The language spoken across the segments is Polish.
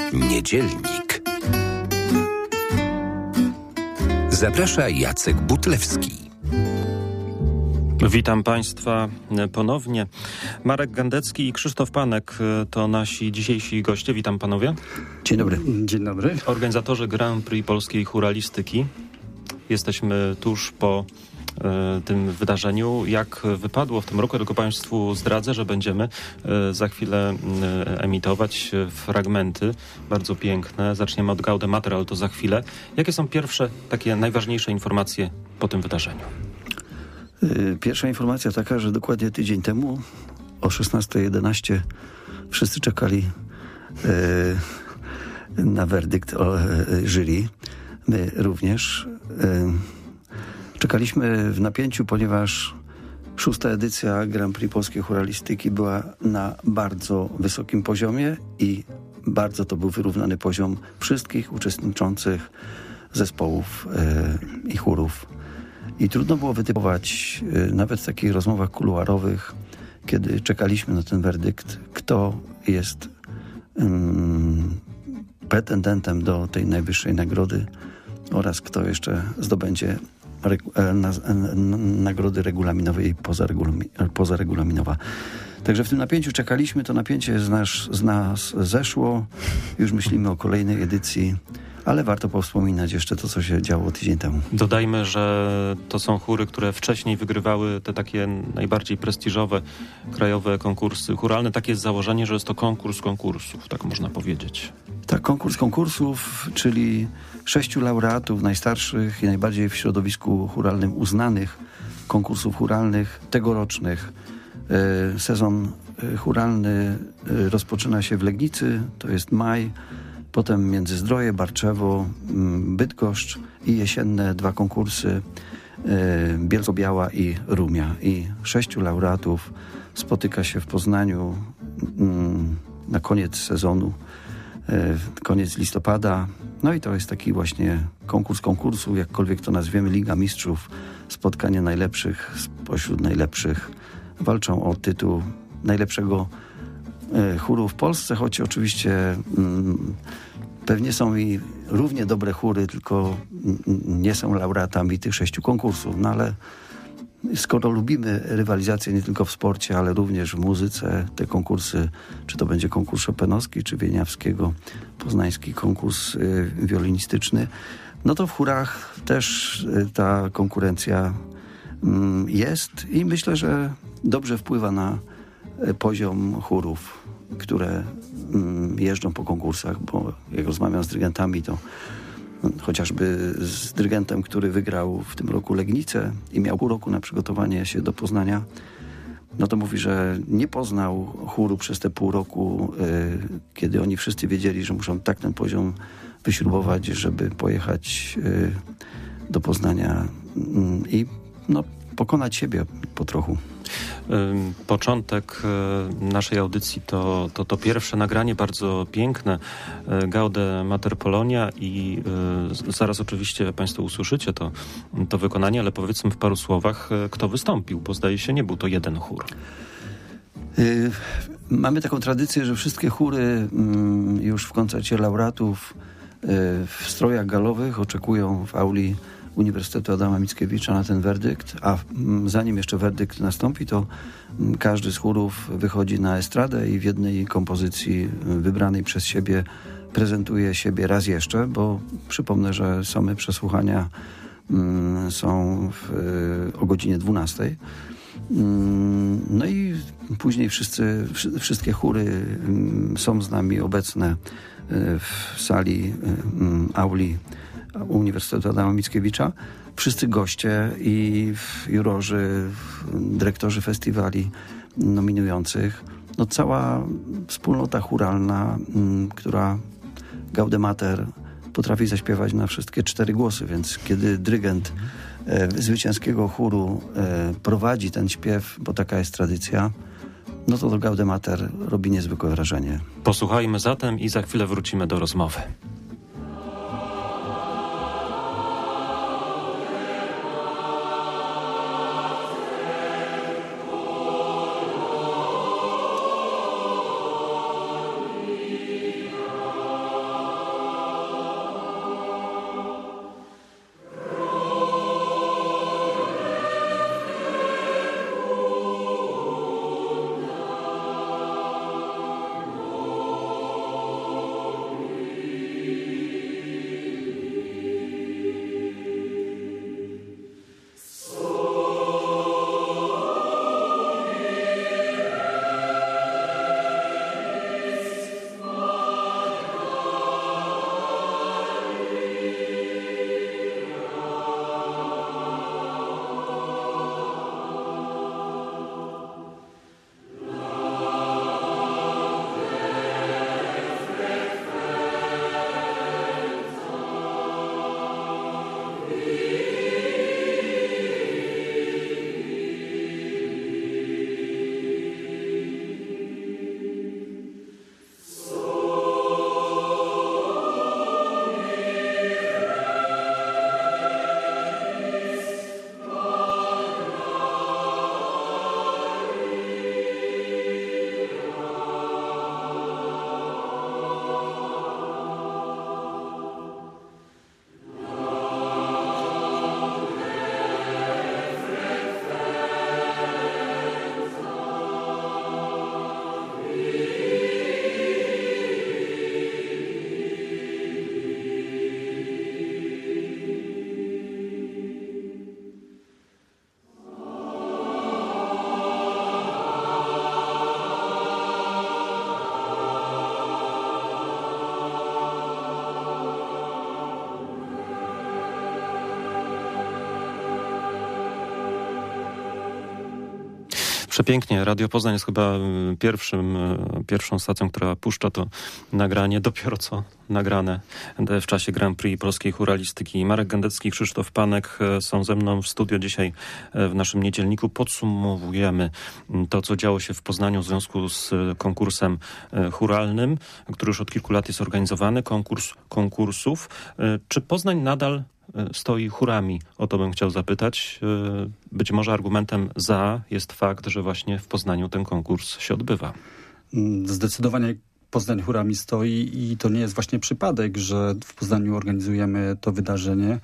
Niedzielnik. Zaprasza Jacek Butlewski. Witam Państwa ponownie. Marek Gandecki i Krzysztof Panek to nasi dzisiejsi goście. Witam panowie. Dzień dobry. Dzień dobry. Organizatorzy Grand Prix polskiej chóralistyki. Jesteśmy tuż po tym wydarzeniu. Jak wypadło w tym roku, tylko Państwu zdradzę, że będziemy za chwilę emitować fragmenty bardzo piękne. Zaczniemy od Gaude Mater, ale to za chwilę. Jakie są pierwsze, takie najważniejsze informacje po tym wydarzeniu? Pierwsza informacja taka, że dokładnie tydzień temu o 16:11 wszyscy czekali na werdykt jury. My również. Czekaliśmy w napięciu, ponieważ 6. edycja Grand Prix Polskiej Chóralistyki była na bardzo wysokim poziomie i bardzo to był wyrównany poziom wszystkich uczestniczących zespołów i chórów. I trudno było wytypować, nawet w takich rozmowach kuluarowych, kiedy czekaliśmy na ten werdykt, kto jest pretendentem do tej najwyższej nagrody oraz kto jeszcze zdobędzie nagrody regulaminowej i pozaregulaminowa. Także w tym napięciu czekaliśmy, to napięcie z nas zeszło, już myślimy o kolejnej edycji, ale warto powspominać jeszcze to, co się działo tydzień temu. Dodajmy, że to są chóry, które wcześniej wygrywały te takie najbardziej prestiżowe krajowe konkursy chóralne. Takie jest założenie, że jest to konkurs konkursów, tak można powiedzieć. Tak, konkurs konkursów, czyli 6 laureatów najstarszych i najbardziej w środowisku chóralnym uznanych konkursów chóralnych tegorocznych. Sezon chóralny rozpoczyna się w Legnicy, to jest maj, potem Międzyzdroje, Barczewo, Bydgoszcz i jesienne 2 konkursy Bielsko-Biała i Rumia. I 6 laureatów spotyka się w Poznaniu na koniec sezonu, koniec listopada. No i to jest taki właśnie konkurs konkursu, jakkolwiek to nazwiemy, Liga Mistrzów, spotkanie najlepszych spośród najlepszych. Walczą o tytuł najlepszego chóru w Polsce, choć oczywiście pewnie są i równie dobre chóry, tylko nie są laureatami tych 6 konkursów. No ale skoro lubimy rywalizację nie tylko w sporcie, ale również w muzyce, te konkursy, czy to będzie konkurs Chopinowski, czy Wieniawskiego, poznański konkurs wiolinistyczny, no to w chórach też ta konkurencja jest i myślę, że dobrze wpływa na poziom chórów, które jeżdżą po konkursach, bo jak rozmawiam z dyrygentami, to chociażby z dyrygentem, który wygrał w tym roku Legnicę i miał pół roku na przygotowanie się do Poznania, no to mówi, że nie poznał chóru przez te pół roku, kiedy oni wszyscy wiedzieli, że muszą tak ten poziom wyśrubować, żeby pojechać do Poznania i pokonać siebie po trochu. Początek naszej audycji to pierwsze nagranie, bardzo piękne, Gaude Mater Polonia i zaraz oczywiście Państwo usłyszycie to wykonanie, ale powiedzmy w paru słowach, kto wystąpił, bo zdaje się nie był to jeden chór. Mamy taką tradycję, że wszystkie chóry już w koncercie laureatów w strojach galowych oczekują w auli Uniwersytetu Adama Mickiewicza na ten werdykt, a zanim jeszcze werdykt nastąpi, to każdy z chórów wychodzi na estradę i w jednej kompozycji wybranej przez siebie prezentuje siebie raz jeszcze, bo przypomnę, że same przesłuchania są o godzinie 12:00. No i później wszystkie chóry są z nami obecne w sali auli Uniwersytetu Adama Mickiewicza. Wszyscy goście i jurorzy, dyrektorzy festiwali nominujących. No cała wspólnota chóralna, która Gaude Mater potrafi zaśpiewać na wszystkie 4 głosy, więc kiedy dyrygent zwycięskiego chóru prowadzi ten śpiew, bo taka jest tradycja, no to Gaude Mater robi niezwykłe wrażenie. Posłuchajmy zatem i za chwilę wrócimy do rozmowy. Przepięknie. Radio Poznań jest chyba pierwszą stacją, która puszcza to nagranie, dopiero co nagrane w czasie Grand Prix polskiej chóralistyki. Marek Gędecki, Krzysztof Panek są ze mną w studio dzisiaj w naszym niedzielniku. Podsumowujemy to, co działo się w Poznaniu w związku z konkursem chóralnym, który już od kilku lat jest organizowany, konkurs konkursów. Czy Poznań nadal stoi chórami? O to bym chciał zapytać. Być może argumentem za jest fakt, że właśnie w Poznaniu ten konkurs się odbywa. Zdecydowanie Poznań chórami stoi i to nie jest właśnie przypadek, że w Poznaniu organizujemy to wydarzenie.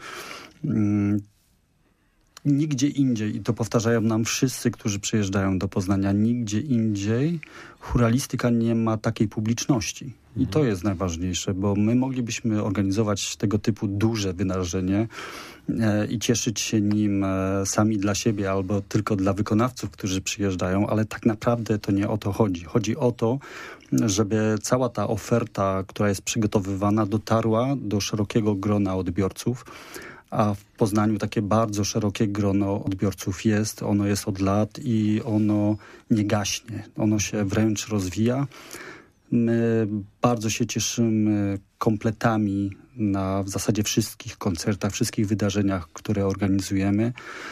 Nigdzie indziej, i to powtarzają nam wszyscy, którzy przyjeżdżają do Poznania, nigdzie indziej chóralistyka nie ma takiej publiczności. I to jest najważniejsze, bo my moglibyśmy organizować tego typu duże wydarzenie i cieszyć się nim sami dla siebie albo tylko dla wykonawców, którzy przyjeżdżają, ale tak naprawdę to nie o to chodzi. Chodzi o to, żeby cała ta oferta, która jest przygotowywana, dotarła do szerokiego grona odbiorców. A w Poznaniu takie bardzo szerokie grono odbiorców jest. Ono jest od lat i ono nie gaśnie. Ono się wręcz rozwija. My bardzo się cieszymy kompletami na w zasadzie wszystkich koncertach, wszystkich wydarzeniach, które organizujemy.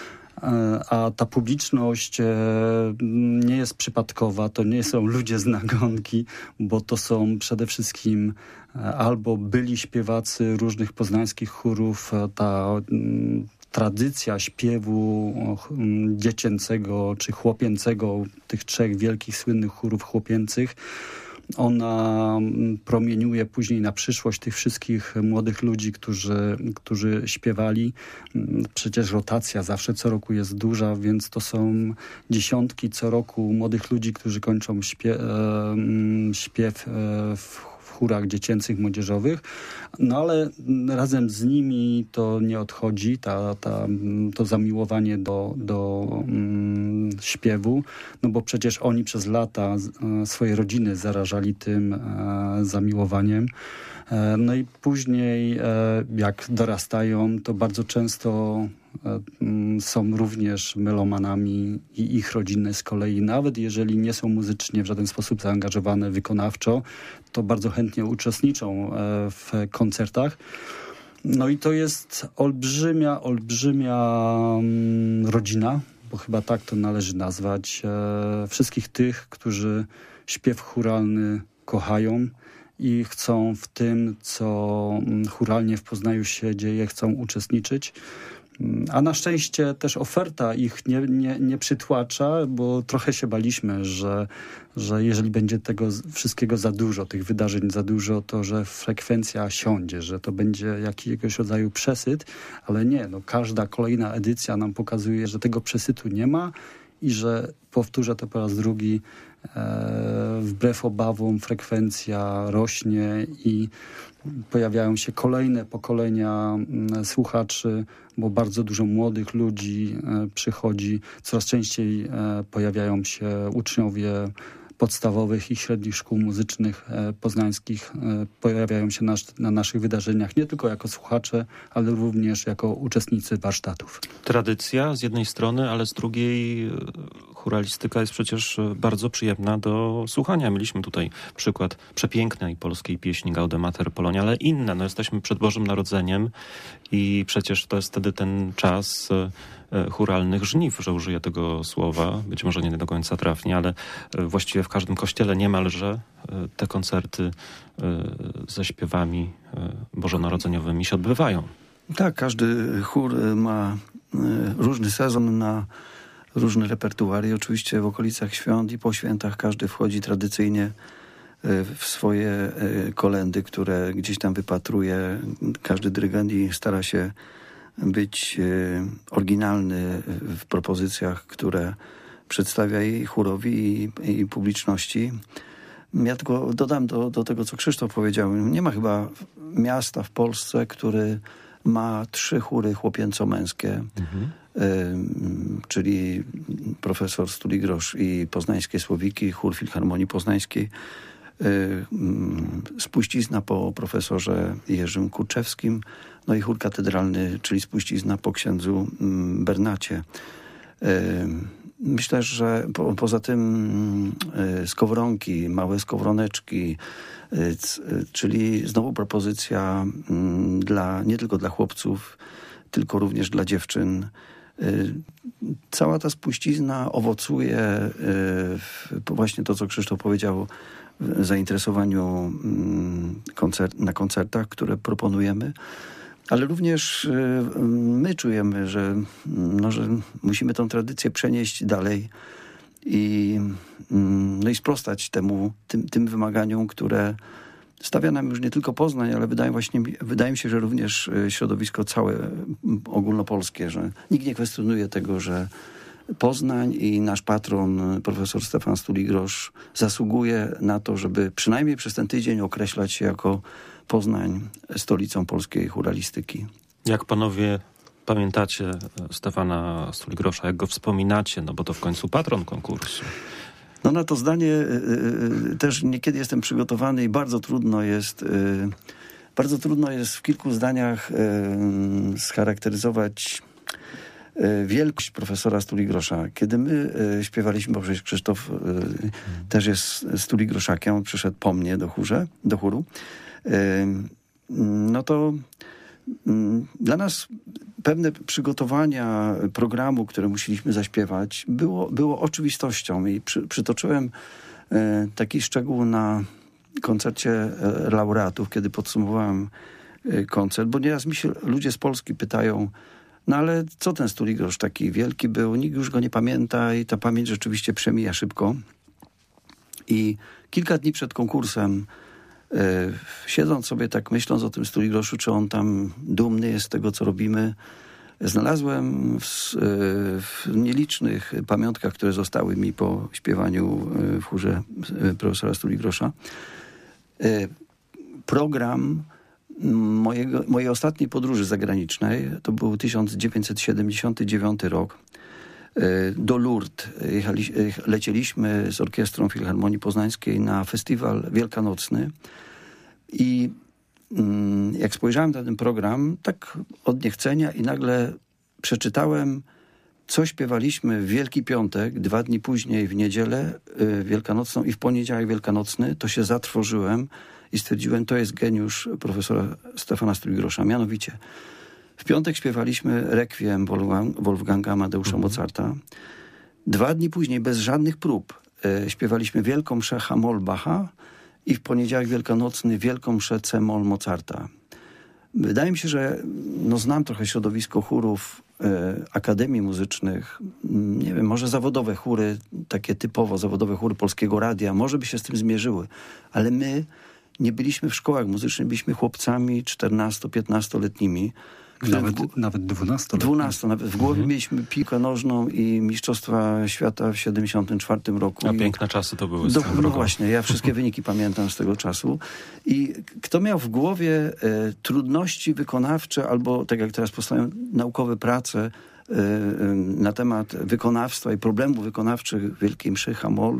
A ta publiczność nie jest przypadkowa, to nie są ludzie z nagonki, bo to są przede wszystkim albo byli śpiewacy różnych poznańskich chórów, ta tradycja śpiewu dziecięcego czy chłopięcego, tych trzech wielkich, słynnych chórów chłopięcych, ona promieniuje później na przyszłość tych wszystkich młodych ludzi, którzy śpiewali. Przecież rotacja zawsze co roku jest duża, więc to są dziesiątki co roku młodych ludzi, którzy kończą śpiew w chórach dziecięcych, młodzieżowych. No ale razem z nimi to nie odchodzi, to zamiłowanie do śpiewu, no bo przecież oni przez lata swoje rodziny zarażali tym zamiłowaniem. No i później jak dorastają, to bardzo często są również melomanami i ich rodziny z kolei, nawet jeżeli nie są muzycznie w żaden sposób zaangażowane wykonawczo, to bardzo chętnie uczestniczą w koncertach. No i to jest olbrzymia rodzina, bo chyba tak to należy nazwać, wszystkich tych, którzy śpiew chóralny kochają i chcą w tym, co chóralnie w Poznaniu się dzieje, chcą uczestniczyć. A na szczęście też oferta ich nie przytłacza, bo trochę się baliśmy, że jeżeli będzie tego wszystkiego za dużo, tych wydarzeń za dużo, to że frekwencja siądzie, że to będzie jakiegoś rodzaju przesyt, ale nie, no każda kolejna edycja nam pokazuje, że tego przesytu nie ma i że, powtórzę to po raz drugi, wbrew obawom frekwencja rośnie i pojawiają się kolejne pokolenia słuchaczy, bo bardzo dużo młodych ludzi przychodzi. Coraz częściej pojawiają się uczniowie podstawowych i średnich szkół muzycznych poznańskich. Pojawiają się na naszych wydarzeniach nie tylko jako słuchacze, ale również jako uczestnicy warsztatów. Tradycja z jednej strony, ale z drugiej chóralistyka jest przecież bardzo przyjemna do słuchania. Mieliśmy tutaj przykład przepięknej polskiej pieśni Gaudemater Polonia, ale inne. No, jesteśmy przed Bożym Narodzeniem i przecież to jest wtedy ten czas chóralnych żniw, że użyję tego słowa, być może nie do końca trafnie, ale właściwie w każdym kościele niemalże te koncerty ze śpiewami bożonarodzeniowymi się odbywają. Tak, każdy chór ma różny sezon na różny repertuar i oczywiście w okolicach świąt i po świętach każdy wchodzi tradycyjnie w swoje kolędy, które gdzieś tam wypatruje. Każdy dyrygent i stara się być oryginalny w propozycjach, które przedstawia i chórowi i publiczności. Ja tylko dodam do tego, co Krzysztof powiedział. Nie ma chyba miasta w Polsce, który ma 3 chóry chłopięco-męskie, czyli Profesor Stuligrosz i Poznańskie Słowiki, chór Filharmonii Poznańskiej, Spuścizna po profesorze Jerzym Kurczewskim, no i chór katedralny, czyli Spuścizna po księdzu Bernacie. myślę, że poza tym skowronki, małe skowroneczki, czyli znowu propozycja nie tylko dla chłopców, tylko również dla dziewczyn. Cała ta spuścizna owocuje właśnie to, co Krzysztof powiedział, w zainteresowaniu na koncertach, które proponujemy. Ale również my czujemy, że musimy tę tradycję przenieść dalej i sprostać tym wymaganiom, które stawia nam już nie tylko Poznań, ale wydaje mi się, że również środowisko całe ogólnopolskie, że nikt nie kwestionuje tego, że Poznań i nasz patron, profesor Stefan Stuligrosz, zasługuje na to, żeby przynajmniej przez ten tydzień określać się jako Poznań stolicą polskiej chóralistyki. Jak panowie pamiętacie Stefana Stuligrosza, jak go wspominacie, no bo to w końcu patron konkursu. No na to zdanie też niekiedy jestem przygotowany i bardzo trudno jest w kilku zdaniach scharakteryzować wielkość profesora Stuligrosza. Kiedy my śpiewaliśmy, bo przecież Krzysztof też jest Stuligroszakiem, on przyszedł po mnie do chóru, no to dla nas pewne przygotowania programu, które musieliśmy zaśpiewać, było oczywistością i przytoczyłem taki szczegół na koncercie laureatów, kiedy podsumowałem koncert, bo nieraz mi się ludzie z Polski pytają, no ale co ten Stuligrosz taki wielki był, nikt już go nie pamięta i ta pamięć rzeczywiście przemija szybko. I kilka dni przed konkursem, siedząc sobie tak myśląc o tym Stuligroszu, czy on tam dumny jest z tego, co robimy, znalazłem w nielicznych pamiątkach, które zostały mi po śpiewaniu w chórze profesora Stuligrosza, program mojej ostatniej podróży zagranicznej. To był 1979 rok. Do Lourdes lecieliśmy z Orkiestrą Filharmonii Poznańskiej na festiwal wielkanocny i jak spojrzałem na ten program, tak od niechcenia i nagle przeczytałem, co śpiewaliśmy w Wielki Piątek, 2 dni później w niedzielę wielkanocną i w poniedziałek wielkanocny, to się zatrwożyłem i stwierdziłem, to jest geniusz profesora Stefana Stuligrosza. Mianowicie w piątek śpiewaliśmy Requiem Wolfganga Amadeusza Mozarta. 2 dni później, bez żadnych prób, śpiewaliśmy Wielką Mszę H-moll Bacha i w poniedziałek wielkanocny Wielką Mszę C-moll Mozarta. Wydaje mi się, że znam trochę środowisko chórów akademii muzycznych. Nie wiem, może zawodowe chóry, takie typowo zawodowe chóry Polskiego Radia, może by się z tym zmierzyły. Ale my nie byliśmy w szkołach muzycznych, byliśmy chłopcami 14-15-letnimi. Nawet 12. 12. Nawet w głowie mieliśmy piłkę nożną i Mistrzostwa Świata w 74 roku. A piękne czasy to były. No właśnie, ja wszystkie wyniki pamiętam z tego czasu. I kto miał w głowie trudności wykonawcze, albo tak jak teraz powstają naukowe prace na temat wykonawstwa i problemów wykonawczych Wielkiej Mszy H-moll,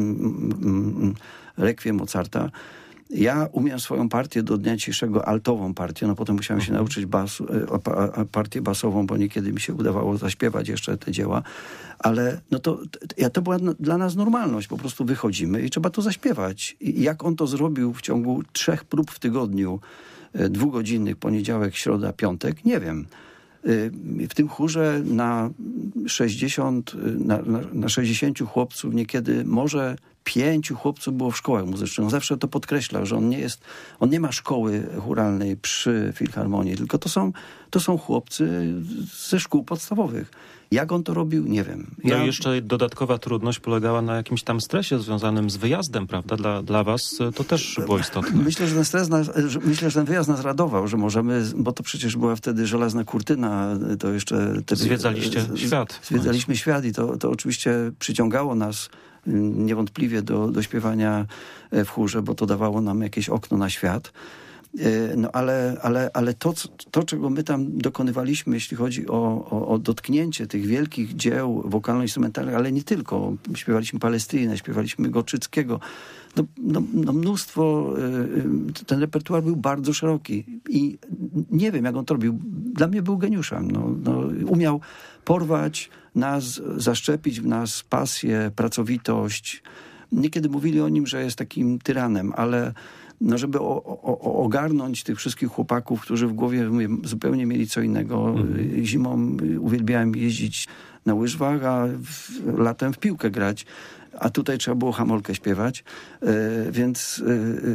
Requiem Mozarta, ja umiem swoją partię do dnia dzisiejszego, altową partię, no potem musiałem się nauczyć partię basową, bo niekiedy mi się udawało zaśpiewać jeszcze te dzieła, ale to była dla nas normalność, po prostu wychodzimy i trzeba to zaśpiewać. I jak on to zrobił w ciągu 3 prób w tygodniu, 2-godzinnych, poniedziałek, środa, piątek, nie wiem. W tym chórze na 60 chłopców niekiedy może 5 chłopców było w szkołach muzycznych. On zawsze to podkreślał, że on nie ma szkoły chóralnej przy Filharmonii, tylko to są chłopcy ze szkół podstawowych. Jak on to robił, nie wiem. No i jeszcze dodatkowa trudność polegała na jakimś tam stresie związanym z wyjazdem, prawda? Dla was to też było istotne. Myślę, że ten wyjazd nas radował, że możemy, bo to przecież była wtedy żelazna kurtyna, to jeszcze... Zwiedzaliście świat. Zwiedzaliśmy świat i to oczywiście przyciągało nas niewątpliwie do śpiewania w chórze, bo to dawało nam jakieś okno na świat. No ale to, czego my tam dokonywaliśmy, jeśli chodzi o dotknięcie tych wielkich dzieł wokalno-instrumentalnych, ale nie tylko. Śpiewaliśmy Palestynę, śpiewaliśmy Gorczyckiego. Mnóstwo, ten repertuar był bardzo szeroki i nie wiem, jak on to robił. Dla mnie był geniuszem. Umiał porwać zaszczepić w nas pasję, pracowitość. Niekiedy mówili o nim, że jest takim tyranem, ale żeby ogarnąć tych wszystkich chłopaków, którzy w głowie zupełnie mieli co innego. Zimą uwielbiałem jeździć na łyżwach, a latem w piłkę grać. A tutaj trzeba było hamolkę śpiewać. Więc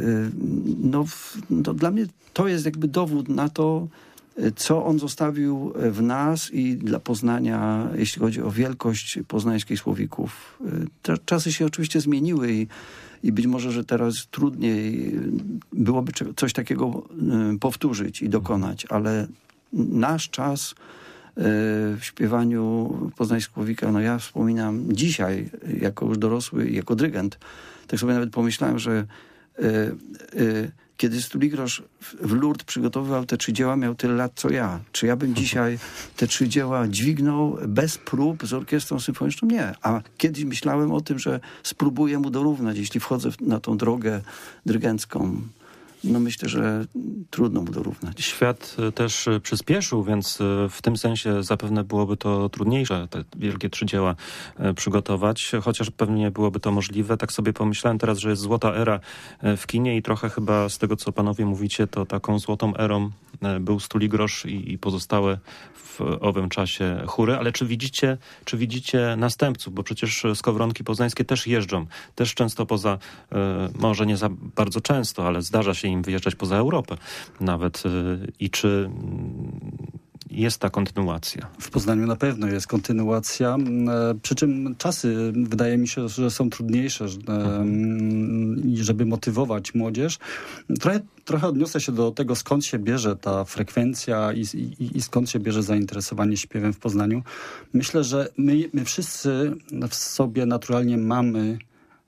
dla mnie to jest jakby dowód na to, co on zostawił w nas i dla Poznania, jeśli chodzi o wielkość poznańskich słowików. Te czasy się oczywiście zmieniły i być może, że teraz trudniej byłoby coś takiego powtórzyć i dokonać, ale nasz czas w śpiewaniu poznańskich słowika, ja wspominam dzisiaj, jako już dorosły, jako dyrygent, tak sobie nawet pomyślałem, że kiedy Stuligrosz w Lourdes przygotowywał te 3 dzieła, miał tyle lat co ja. Czy ja bym dzisiaj te 3 dzieła dźwignął bez prób z orkiestrą symfoniczną? Nie. A kiedyś myślałem o tym, że spróbuję mu dorównać, jeśli wchodzę na tą drogę dyrygencką. Myślę, że trudno mu dorównać. Świat też przyspieszył, więc w tym sensie zapewne byłoby to trudniejsze, te wielkie 3 dzieła przygotować, chociaż pewnie byłoby to możliwe. Tak sobie pomyślałem teraz, że jest złota era w kinie i trochę chyba z tego, co panowie mówicie, to taką złotą erą był Stuligrosz i pozostałe w owym czasie chóry. Ale czy widzicie następców? Bo przecież Skowronki poznańskie też jeżdżą. Też często poza, może nie za bardzo często, ale zdarza się im wyjeżdżać poza Europę nawet. I czy jest ta kontynuacja? W Poznaniu na pewno jest kontynuacja, przy czym czasy wydaje mi się, że są trudniejsze, żeby motywować młodzież. Trochę odniosę się do tego, skąd się bierze ta frekwencja i skąd się bierze zainteresowanie śpiewem w Poznaniu. Myślę, że my wszyscy w sobie naturalnie mamy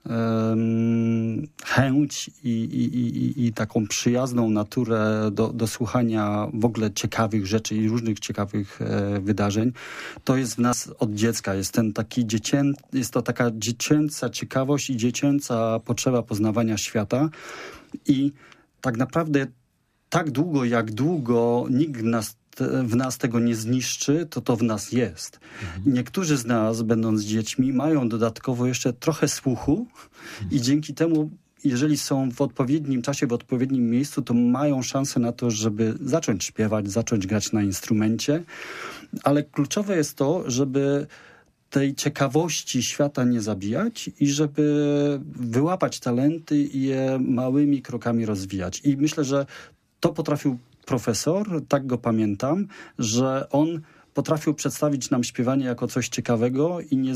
chęć i taką przyjazną naturę do słuchania w ogóle ciekawych rzeczy i różnych ciekawych wydarzeń. To jest w nas od dziecka. Jest to taka dziecięca ciekawość i dziecięca potrzeba poznawania świata. I tak naprawdę tak długo, jak długo nikt w nas tego nie zniszczy, to w nas jest. Niektórzy z nas, będąc dziećmi, mają dodatkowo jeszcze trochę słuchu i dzięki temu, jeżeli są w odpowiednim czasie, w odpowiednim miejscu, to mają szansę na to, żeby zacząć śpiewać, zacząć grać na instrumencie. Ale kluczowe jest to, żeby tej ciekawości świata nie zabijać i żeby wyłapać talenty i je małymi krokami rozwijać. I myślę, że to potrafił profesor, tak go pamiętam, że on potrafił przedstawić nam śpiewanie jako coś ciekawego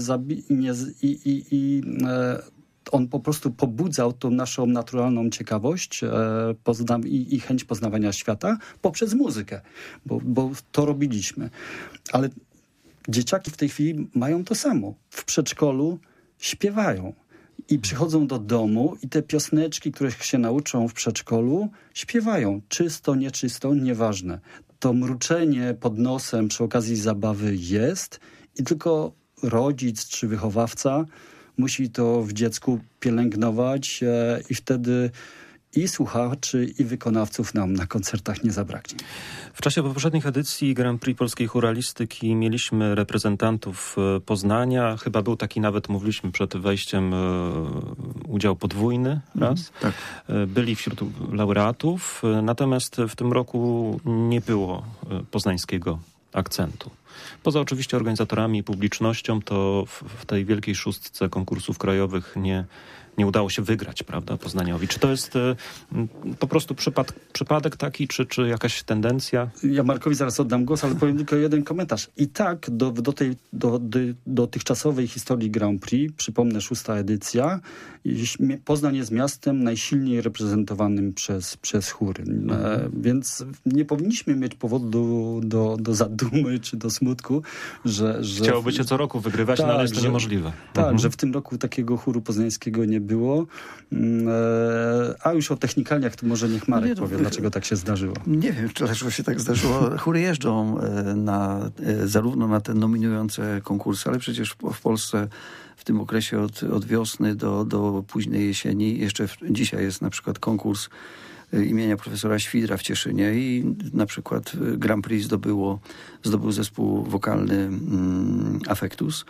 on po prostu pobudzał tą naszą naturalną ciekawość i chęć poznawania świata poprzez muzykę, bo to robiliśmy. Ale dzieciaki w tej chwili mają to samo. W przedszkolu śpiewają. I przychodzą do domu i te piosneczki, których się nauczą w przedszkolu, śpiewają. Czysto, nieczysto, nieważne. To mruczenie pod nosem przy okazji zabawy jest i tylko rodzic czy wychowawca musi to w dziecku pielęgnować i wtedy i słuchaczy, i wykonawców nam na koncertach nie zabraknie. W czasie poprzednich edycji Grand Prix Polskiej Chóralistyki mieliśmy reprezentantów Poznania. Chyba był taki nawet, mówiliśmy przed wejściem, udział podwójny raz. Tak. Byli wśród laureatów, natomiast w tym roku nie było poznańskiego akcentu. Poza oczywiście organizatorami i publicznością, to w tej wielkiej szóstce konkursów krajowych nie udało się wygrać, prawda, Poznaniowi. Czy to jest po prostu przypadek taki, czy jakaś tendencja? Ja Markowi zaraz oddam głos, ale powiem tylko jeden komentarz. I tak do dotychczasowej historii Grand Prix, przypomnę 6. edycja, Poznań jest miastem najsilniej reprezentowanym przez chóry. Więc nie powinniśmy mieć powodu do zadumy czy do smutku, że chciałoby się co roku wygrywać, tak, ale jest to niemożliwe. Tak, że w tym roku takiego chóru poznańskiego nie było. A już o technikaliach to może niech Marek powie, dlaczego tak się zdarzyło. Nie wiem, dlaczego się tak zdarzyło. Chóry jeżdżą zarówno na te nominujące konkursy, ale przecież w Polsce w tym okresie od wiosny do późnej jesieni, jeszcze dzisiaj jest na przykład konkurs imienia profesora Świdra w Cieszynie i na przykład Grand Prix zdobył zespół wokalny Affectus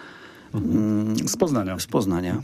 Z Poznania.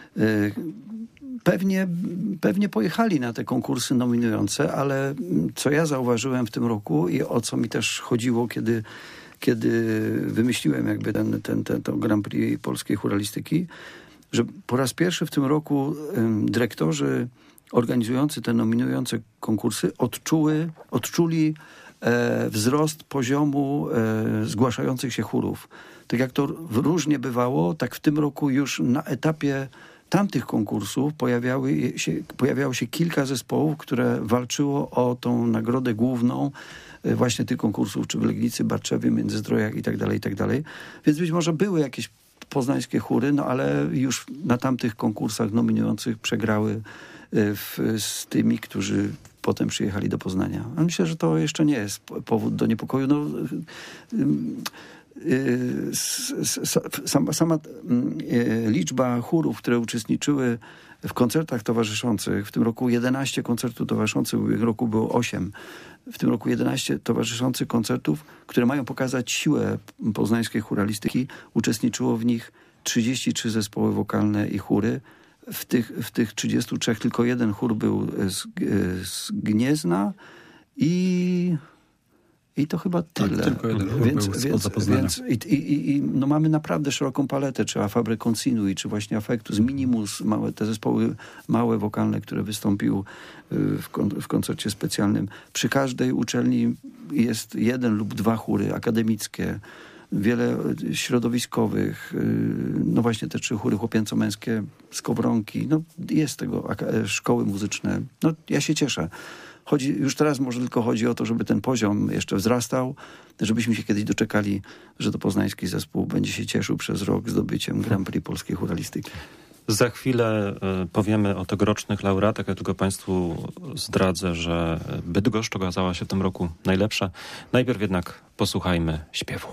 Pewnie pojechali na te konkursy nominujące, ale co ja zauważyłem w tym roku i o co mi też chodziło, kiedy wymyśliłem jakby to Grand Prix polskiej chóralistyki, że po raz pierwszy w tym roku dyrektorzy organizujący te nominujące konkursy odczuli wzrost poziomu zgłaszających się chórów. Tak jak to różnie bywało, tak w tym roku już na etapie tamtych konkursów pojawiało się kilka zespołów, które walczyło o tą nagrodę główną właśnie tych konkursów, czy w Legnicy, Barczewie, Międzyzdrojach i tak dalej. Więc być może były jakieś poznańskie chóry, no ale już na tamtych konkursach nominujących przegrały z tymi, którzy potem przyjechali do Poznania. A myślę, że to jeszcze nie jest powód do niepokoju. No, sama liczba chórów, które uczestniczyły w koncertach towarzyszących, w tym roku 11 koncertów towarzyszących, w ubiegłym roku było 8. W tym roku 11 towarzyszących koncertów, które mają pokazać siłę poznańskiej chóralistyki. Uczestniczyło w nich 33 zespoły wokalne i chóry. W tych 33 tylko jeden chór był z Gniezna i to chyba tyle. Tak, tylko jeden chór był spoza Poznania. No mamy naprawdę szeroką paletę, czy Afabre Continui, czy właśnie Affectus, Minimus, te zespoły małe, wokalne, które wystąpiły w koncercie specjalnym. Przy każdej uczelni jest jeden lub dwa chóry akademickie, wiele środowiskowych, no właśnie te 3 chóry chłopięco-męskie, Skowronki, no jest tego, szkoły muzyczne. No ja się cieszę. Już teraz może tylko chodzi o to, żeby ten poziom jeszcze wzrastał, żebyśmy się kiedyś doczekali, że to poznański zespół będzie się cieszył przez rok zdobyciem Grand Prix polskiej chóralistyki. Za chwilę powiemy o tegorocznych laureatach. Ja tylko Państwu zdradzę, że Bydgoszcz okazała się w tym roku najlepsza. Najpierw jednak posłuchajmy śpiewu.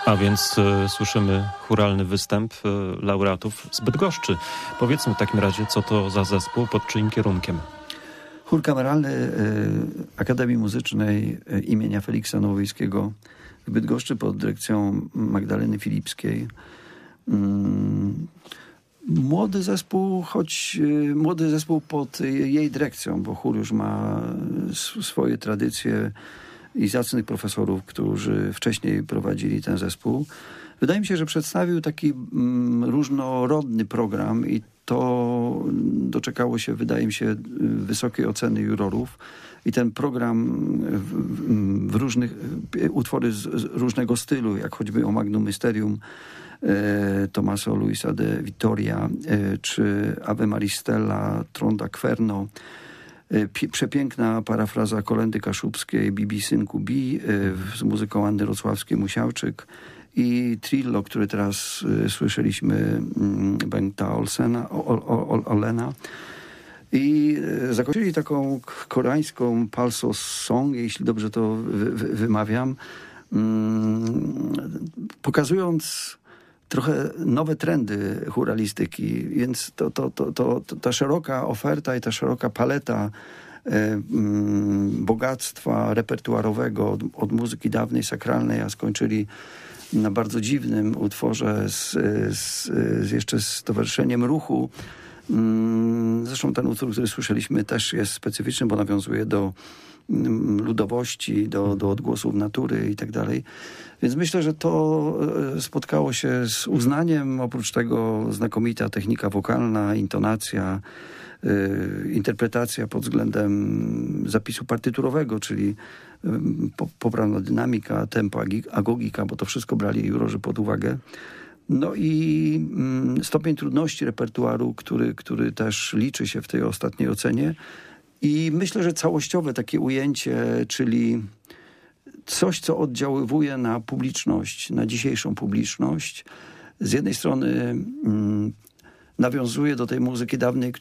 A więc słyszymy chóralny występ laureatów z Bydgoszczy. Powiedzmy w takim razie, co to za zespół, pod czyim kierunkiem? Chór kameralny Akademii Muzycznej imienia Feliksa Nowowiejskiego w Bydgoszczy pod dyrekcją Magdaleny Filipskiej. Młody zespół pod jej dyrekcją, bo chór już ma swoje tradycje i zacnych profesorów, którzy wcześniej prowadzili ten zespół. Wydaje mi się, że przedstawił taki różnorodny program i to doczekało się, wydaje mi się, wysokiej oceny jurorów. I ten program w różnych utwory z różnego stylu, jak choćby o Magnum Mysterium Tommaso Luisa de Vittoria, czy Ave Maristella Tronda Querno, przepiękna parafraza kolendy kaszubskiej Bibi synku Bi z muzyką Anny Rocławskiej-Musiałczyk i Trillo, który teraz słyszeliśmy, Bengta Olena. I zakończyli taką koreańską Palso Song, jeśli dobrze to wymawiam, pokazując trochę nowe trendy chóralistyki, więc ta szeroka oferta i ta szeroka paleta bogactwa repertuarowego od muzyki dawnej, sakralnej, a skończyli na bardzo dziwnym utworze jeszcze z towarzyszeniem ruchu. Zresztą ten utwór, który słyszeliśmy, też jest specyficzny, bo nawiązuje do ludowości, do odgłosów natury i tak dalej. Więc myślę, że to spotkało się z uznaniem. Oprócz tego znakomita technika wokalna, intonacja, interpretacja pod względem zapisu partyturowego, czyli poprawna dynamika, tempo, agogika, bo to wszystko brali jurorzy pod uwagę. No i stopień trudności repertuaru, który też liczy się w tej ostatniej ocenie. I myślę, że całościowe takie ujęcie, czyli coś, co oddziaływuje na publiczność, na dzisiejszą publiczność. Z jednej strony nawiązuje do tej muzyki dawnej,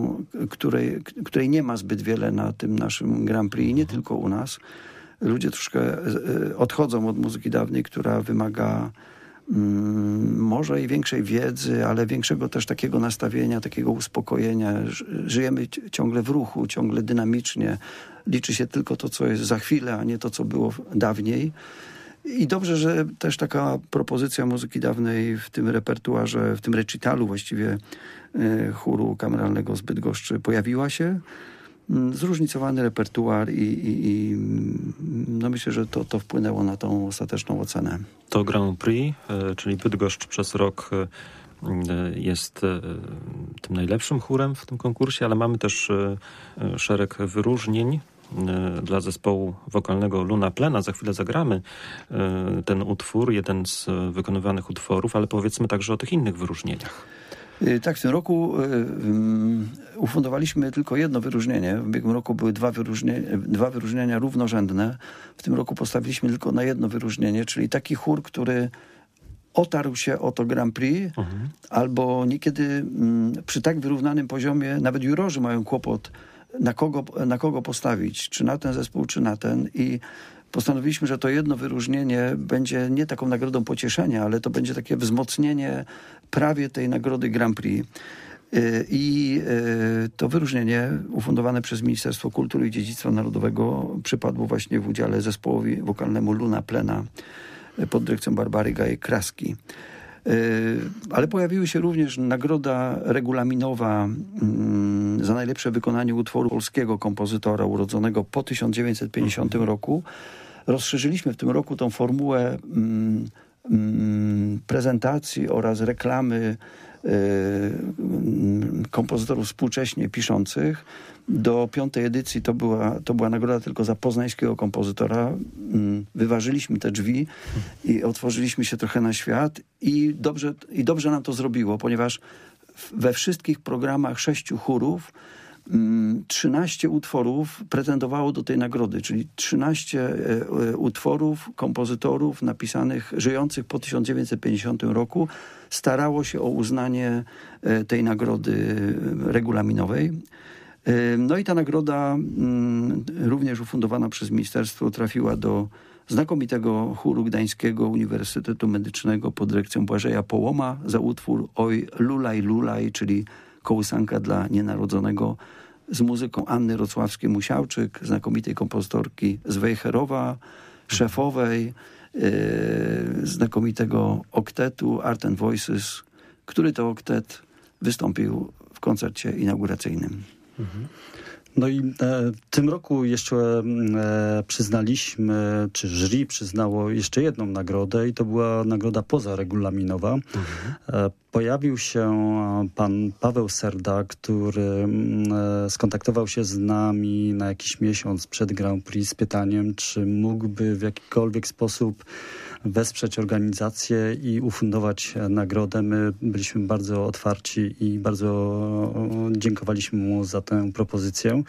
której nie ma zbyt wiele na tym naszym Grand Prix, nie tylko u nas. Ludzie troszkę odchodzą od muzyki dawnej, która wymaga może i większej wiedzy, ale większego też takiego nastawienia, takiego uspokojenia. Żyjemy ciągle w ruchu, ciągle dynamicznie. Liczy się tylko to, co jest za chwilę, a nie to, co było dawniej. I dobrze, że też taka propozycja muzyki dawnej w tym repertuarze, w tym recitalu właściwie chóru kameralnego z Bydgoszczy pojawiła się. Zróżnicowany repertuar i no myślę, że to wpłynęło na tą ostateczną ocenę. To Grand Prix, czyli Bydgoszcz przez rok jest tym najlepszym chórem w tym konkursie, ale mamy też szereg wyróżnień dla zespołu wokalnego Luna Plena. Za chwilę zagramy ten utwór, jeden z wykonywanych utworów, ale powiedzmy także o tych innych wyróżnieniach. Tak, w tym roku ufundowaliśmy tylko jedno wyróżnienie. W ubiegłym roku były dwa wyróżnienia równorzędne. W tym roku postawiliśmy tylko na jedno wyróżnienie, czyli taki chór, który otarł się o to Grand Prix, albo niekiedy przy tak wyrównanym poziomie nawet jurorzy mają kłopot, na kogo postawić, czy na ten zespół, czy na ten. I postanowiliśmy, że to jedno wyróżnienie będzie nie taką nagrodą pocieszenia, ale to będzie takie wzmocnienie prawie tej nagrody Grand Prix. I to wyróżnienie ufundowane przez Ministerstwo Kultury i Dziedzictwa Narodowego przypadło właśnie w udziale zespołowi wokalnemu Luna Plena pod dyrekcją Barbary Gajek-Kraski. Ale pojawiły się również nagroda regulaminowa za najlepsze wykonanie utworu polskiego kompozytora urodzonego po 1950 roku. Rozszerzyliśmy w tym roku tą formułę prezentacji oraz reklamy kompozytorów współcześnie piszących. Do 5. edycji to była nagroda tylko za poznańskiego kompozytora. Wyważyliśmy te drzwi i otworzyliśmy się trochę na świat i dobrze nam to zrobiło, ponieważ we wszystkich programach 6 chórów 13 utworów pretendowało do tej nagrody, czyli 13 utworów kompozytorów napisanych, żyjących po 1950 roku starało się o uznanie tej nagrody regulaminowej. No i ta nagroda, również ufundowana przez ministerstwo, trafiła do znakomitego chóru Gdańskiego Uniwersytetu Medycznego pod dyrekcją Błażeja Połoma za utwór Oj Lulaj Lulaj, czyli kołysanka dla nienarodzonego, z muzyką Anny Rocławskiej-Musiałczyk, znakomitej kompozytorki z Wejherowa, szefowej znakomitego oktetu Art and Voices, który to oktet wystąpił w koncercie inauguracyjnym. No i w tym roku jeszcze przyznaliśmy, czy jury przyznało jeszcze jedną nagrodę i to była nagroda pozaregulaminowa. Pojawił się pan Paweł Serda, który skontaktował się z nami na jakiś miesiąc przed Grand Prix z pytaniem, czy mógłby w jakikolwiek sposób wesprzeć organizację i ufundować nagrodę. My byliśmy bardzo otwarci i bardzo dziękowaliśmy mu za tę propozycję.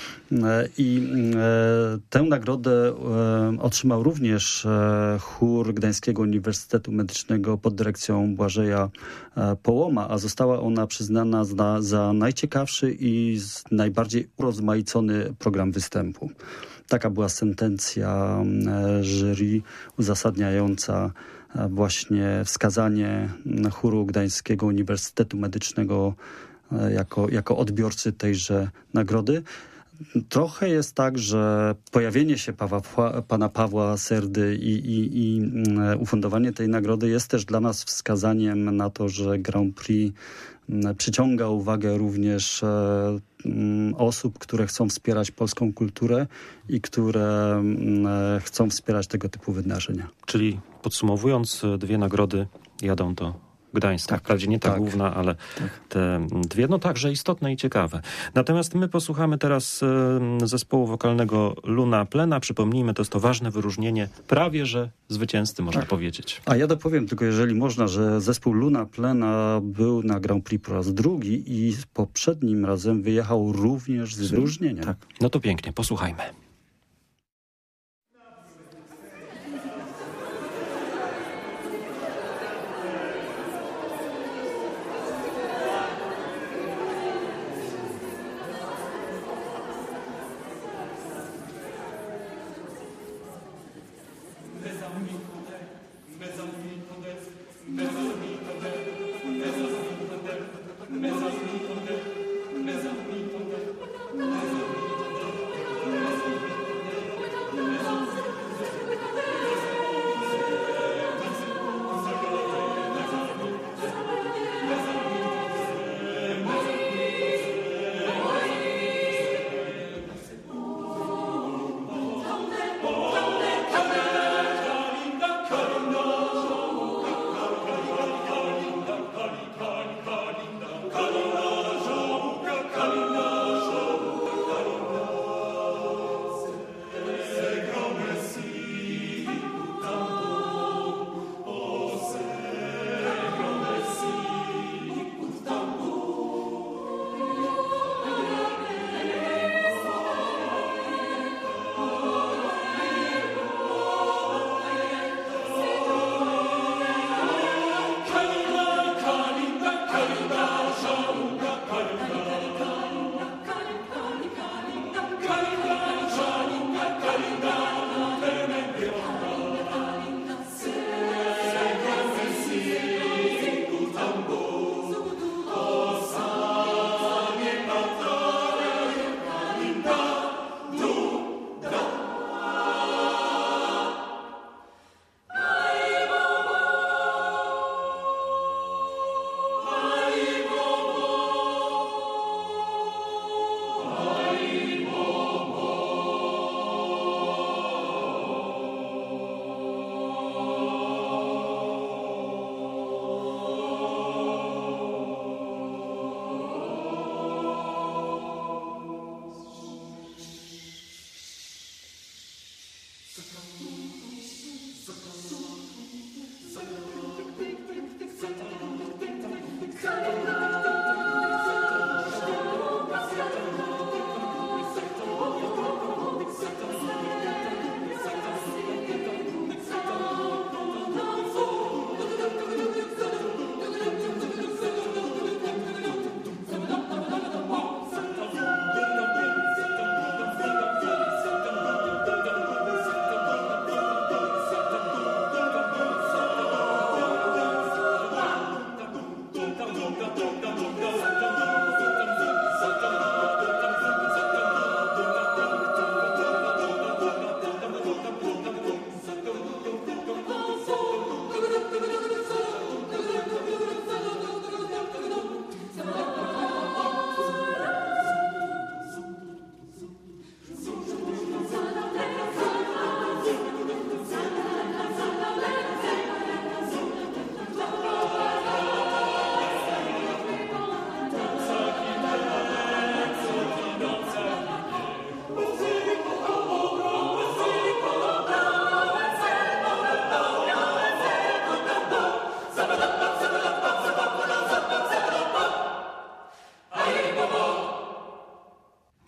I tę nagrodę otrzymał również chór Gdańskiego Uniwersytetu Medycznego pod dyrekcją Błażeja Połoma, a została ona przyznana za najciekawszy i najbardziej urozmaicony program występu. Taka była sentencja jury uzasadniająca właśnie wskazanie chóru Gdańskiego Uniwersytetu Medycznego jako odbiorcy tejże nagrody. Trochę jest tak, że pojawienie się pana Pawła Serdy i ufundowanie tej nagrody jest też dla nas wskazaniem na to, że Grand Prix przyciąga uwagę również osób, które chcą wspierać polską kulturę i które chcą wspierać tego typu wydarzenia. Czyli podsumowując, 2 nagrody jadą do Gdańska. Tak, Wprawdzie nie ta główna, ale te 2, no także istotne i ciekawe. Natomiast my posłuchamy teraz zespołu wokalnego Luna Plena. Przypomnijmy, to jest to ważne wyróżnienie, prawie że zwycięzcy, można powiedzieć. A ja dopowiem tylko, jeżeli można, że zespół Luna Plena był na Grand Prix po raz drugi i poprzednim razem wyjechał również z wyróżnieniem. Tak. No to pięknie, posłuchajmy.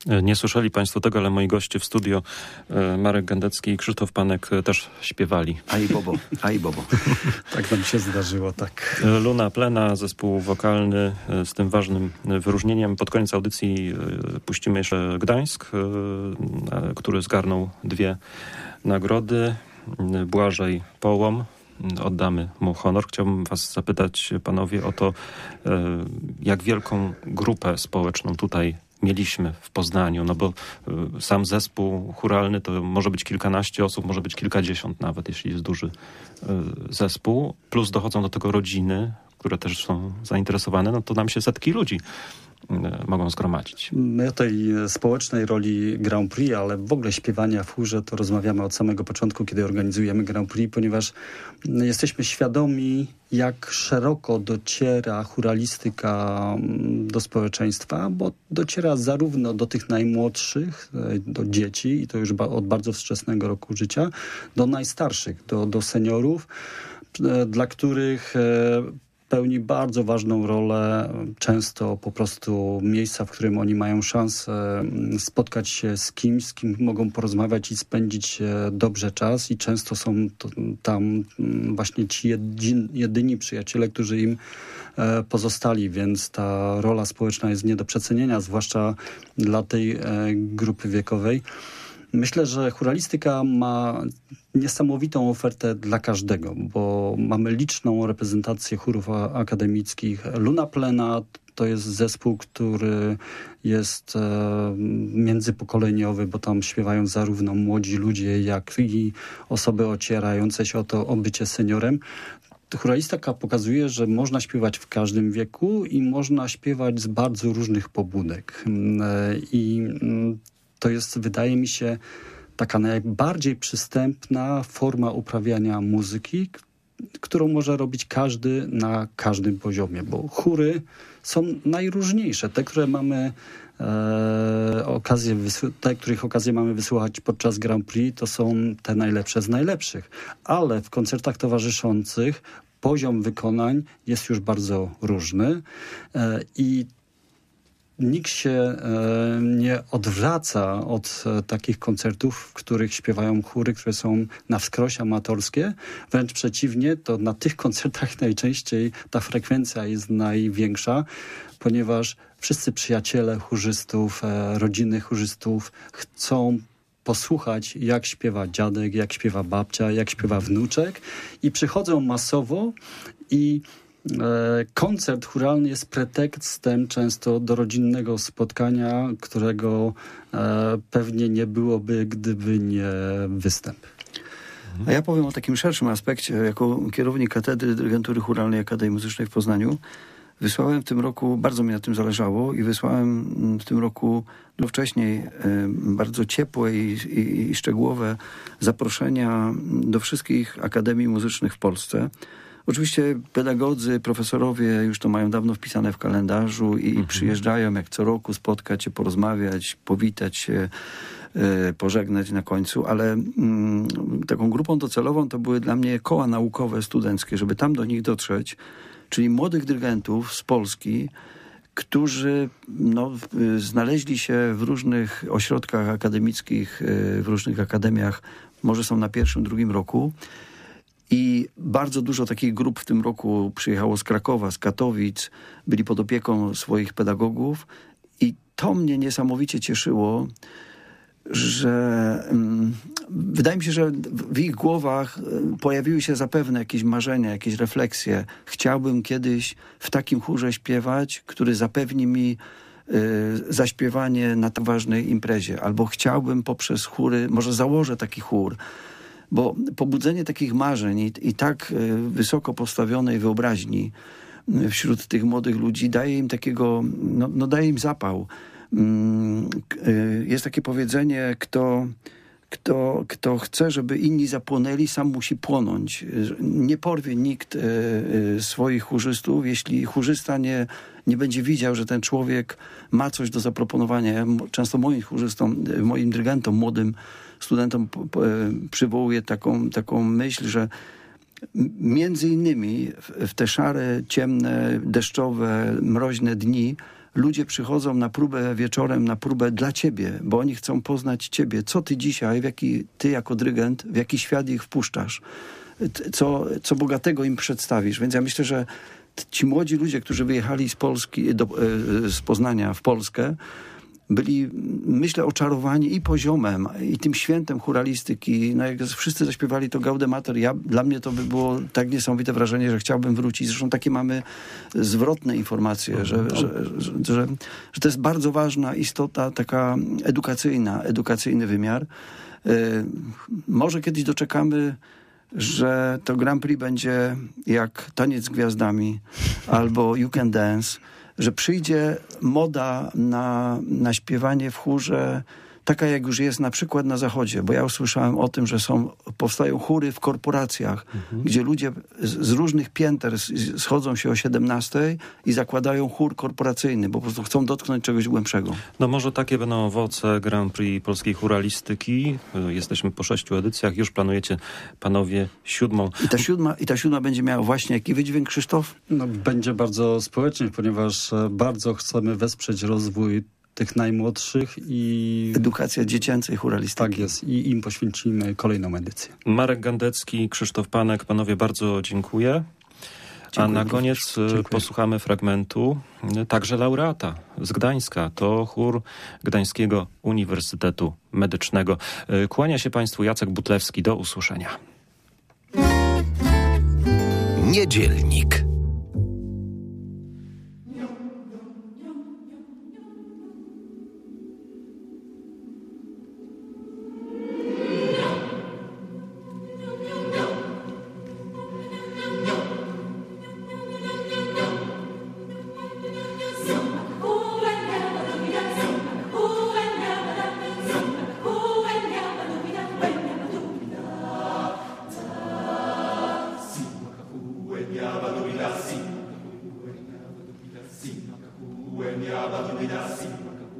Nie słyszeli Państwo tego, ale moi goście w studio, Marek Gędecki i Krzysztof Panek, też śpiewali. A i Bobo. Tak nam się zdarzyło, tak. Luna Plena, zespół wokalny z tym ważnym wyróżnieniem. Pod koniec audycji puścimy jeszcze Gdańsk, który zgarnął 2 nagrody. Błażej Połom. Oddamy mu honor. Chciałbym was zapytać, panowie, o to, jak wielką grupę społeczną tutaj mieliśmy w Poznaniu, no bo sam zespół chóralny to może być kilkanaście osób, może być kilkadziesiąt nawet, jeśli jest duży zespół, plus dochodzą do tego rodziny, które też są zainteresowane, no to nam się setki ludzi mogą zgromadzić. My o tej społecznej roli Grand Prix, ale w ogóle śpiewania w chórze to rozmawiamy od samego początku, kiedy organizujemy Grand Prix, ponieważ jesteśmy świadomi, jak szeroko dociera chóralistyka do społeczeństwa, bo dociera zarówno do tych najmłodszych, do dzieci, i to już od bardzo wczesnego roku życia, do najstarszych, do seniorów, dla których pełni bardzo ważną rolę, często po prostu miejsca, w którym oni mają szansę spotkać się z kimś, z kim mogą porozmawiać i spędzić dobrze czas, i często są tam właśnie ci jedyni przyjaciele, którzy im pozostali, więc ta rola społeczna jest nie do przecenienia, zwłaszcza dla tej grupy wiekowej. Myślę, że chóralistyka ma niesamowitą ofertę dla każdego, bo mamy liczną reprezentację chórów akademickich. Luna Plena to jest zespół, który jest międzypokoleniowy, bo tam śpiewają zarówno młodzi ludzie, jak i osoby ocierające się o to, o bycie seniorem. Chóralistyka pokazuje, że można śpiewać w każdym wieku i można śpiewać z bardzo różnych pobudek. I to jest, wydaje mi się, taka najbardziej przystępna forma uprawiania muzyki, którą może robić każdy na każdym poziomie, bo chóry są najróżniejsze. Te, które mamy których okazję mamy wysłuchać podczas Grand Prix, to są te najlepsze z najlepszych. Ale w koncertach towarzyszących poziom wykonań jest już bardzo różny i nikt się nie odwraca od takich koncertów, w których śpiewają chóry, które są na wskroś amatorskie. Wręcz przeciwnie, to na tych koncertach najczęściej ta frekwencja jest największa, ponieważ wszyscy przyjaciele chórzystów, rodziny chórzystów chcą posłuchać, jak śpiewa dziadek, jak śpiewa babcia, jak śpiewa wnuczek, i przychodzą masowo, i koncert chóralny jest pretekstem często do rodzinnego spotkania, którego pewnie nie byłoby, gdyby nie występ. A ja powiem o takim szerszym aspekcie. Jako kierownik Katedry Dyrygentury Chóralnej Akademii Muzycznej w Poznaniu wysłałem w tym roku, bardzo mi na tym zależało, i wysłałem w tym roku wcześniej bardzo ciepłe i szczegółowe zaproszenia do wszystkich akademii muzycznych w Polsce. Oczywiście pedagodzy, profesorowie już to mają dawno wpisane w kalendarzu i przyjeżdżają jak co roku spotkać się, porozmawiać, powitać się, pożegnać na końcu, ale taką grupą docelową to były dla mnie koła naukowe, studenckie, żeby tam do nich dotrzeć, czyli młodych dyrygentów z Polski, którzy znaleźli się w różnych ośrodkach akademickich, w różnych akademiach, może są na 1., 2. roku. I bardzo dużo takich grup w tym roku przyjechało z Krakowa, z Katowic, byli pod opieką swoich pedagogów, i to mnie niesamowicie cieszyło, że wydaje mi się, że w ich głowach pojawiły się zapewne jakieś marzenia, jakieś refleksje. Chciałbym kiedyś w takim chórze śpiewać, który zapewni mi zaśpiewanie na tak ważnej imprezie. Albo chciałbym poprzez chóry, może założę taki chór. Bo pobudzenie takich marzeń i tak wysoko postawionej wyobraźni wśród tych młodych ludzi daje im takiego, daje im zapał. Jest takie powiedzenie, kto chce, żeby inni zapłonęli, sam musi płonąć. Nie porwie nikt swoich chórzystów, jeśli chórzysta nie będzie widział, że ten człowiek ma coś do zaproponowania. Ja często moim chórzystom, moim dyrygentom, młodym studentom przywołuję taką myśl, że między innymi w te szare, ciemne, deszczowe, mroźne dni ludzie przychodzą na próbę wieczorem, na próbę dla ciebie, bo oni chcą poznać ciebie. Co ty dzisiaj, ty jako dyrygent, w jaki świat ich wpuszczasz? Co bogatego im przedstawisz? Więc ja myślę, że ci młodzi ludzie, którzy wyjechali z Polski, z Poznania w Polskę, byli, myślę, oczarowani i poziomem, i tym świętem chóralistyki. No jak wszyscy zaśpiewali to Gaudemater, dla mnie to by było tak niesamowite wrażenie, że chciałbym wrócić. Zresztą takie mamy zwrotne informacje, że to jest bardzo ważna istota, taka edukacyjny wymiar. Może kiedyś doczekamy, że to Grand Prix będzie jak Taniec z Gwiazdami albo You Can Dance, że przyjdzie moda na śpiewanie w chórze taka, jak już jest na przykład na Zachodzie, bo ja usłyszałem o tym, że powstają chóry w korporacjach, gdzie ludzie z różnych pięter schodzą się o 17 i zakładają chór korporacyjny, bo po prostu chcą dotknąć czegoś głębszego. No może takie będą owoce Grand Prix polskiej chóralistyki. Jesteśmy po 6 edycjach, już planujecie panowie 7. I ta siódma będzie miała właśnie jaki wydźwięk, Krzysztof? No, będzie bardzo społecznie, ponieważ bardzo chcemy wesprzeć rozwój tych najmłodszych i... Edukacja dziecięcej chóralistyki. Tak jest. I im poświęcimy kolejną edycję. Marek Gandecki, Krzysztof Panek, panowie bardzo dziękuję. A na koniec posłuchamy fragmentu także laureata z Gdańska. To chór Gdańskiego Uniwersytetu Medycznego. Kłania się państwu Jacek Butlewski. Do usłyszenia. Niedzielnik. When